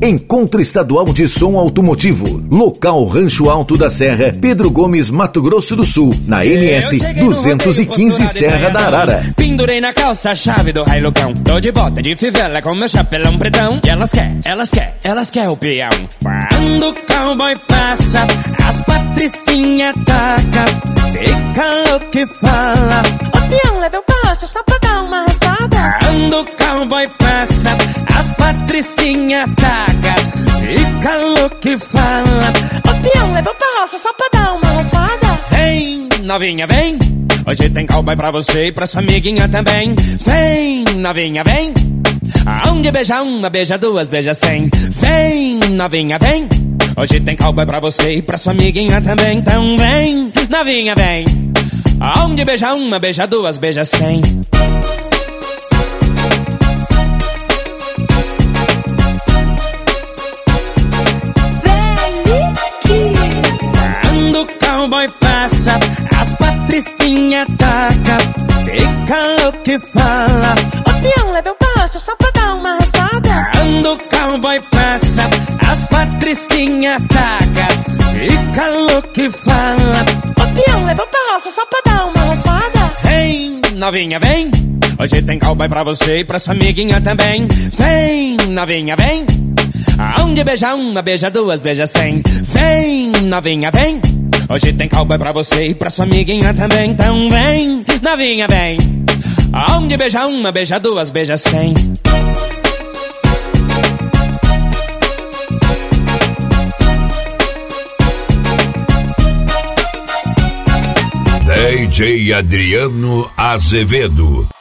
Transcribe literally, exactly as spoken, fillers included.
Encontro Estadual de Som Automotivo. Local Rancho Alto da Serra, Pedro Gomes, Mato Grosso do Sul. Na M S duzentos e quinze Serra da Arara. Pendurei na calça a chave do raio-lucão. Tô de bota de fivela com meu chapelão pretão. E elas quer, elas quer, elas quer o peão. Quando o cowboy passa, as patricinha taca. Fica louco e fala: o peão leva o passo só pra dar uma rezada. Quando o cowboy passa, as patricinha taca. Fica louco e fala: o peão leva o passo só pra dar uma rezada. Vem, novinha, vem. Hoje tem cowboy pra você e pra sua amiguinha também. Vem, novinha, vem. Aonde beija uma, beija duas, beija cem. Vem, novinha, vem. Hoje tem cowboy pra você e pra sua amiguinha também. Então vem, novinha, vem. Aonde beija uma, beija duas, beija cem. Quando o cowboy passa, as patricinha taca. Fica louco e fala: o peão leva o passo só pra dar uma rezada. Quando o cowboy passa, as patricinha taca. Fica louco e fala: o peão leva o passo só pra dar uma rezada. Vem, novinha, vem. Hoje tem cowboy pra você e pra sua amiguinha também. Vem, novinha, vem. Aonde beija uma, beija duas, beija cem. Vem, novinha, vem. Hoje tem cowboy pra você e pra sua amiguinha também. Então vem, novinha, vem. Aonde beija uma, beija duas, beija cem. D J Adriano Azevedo.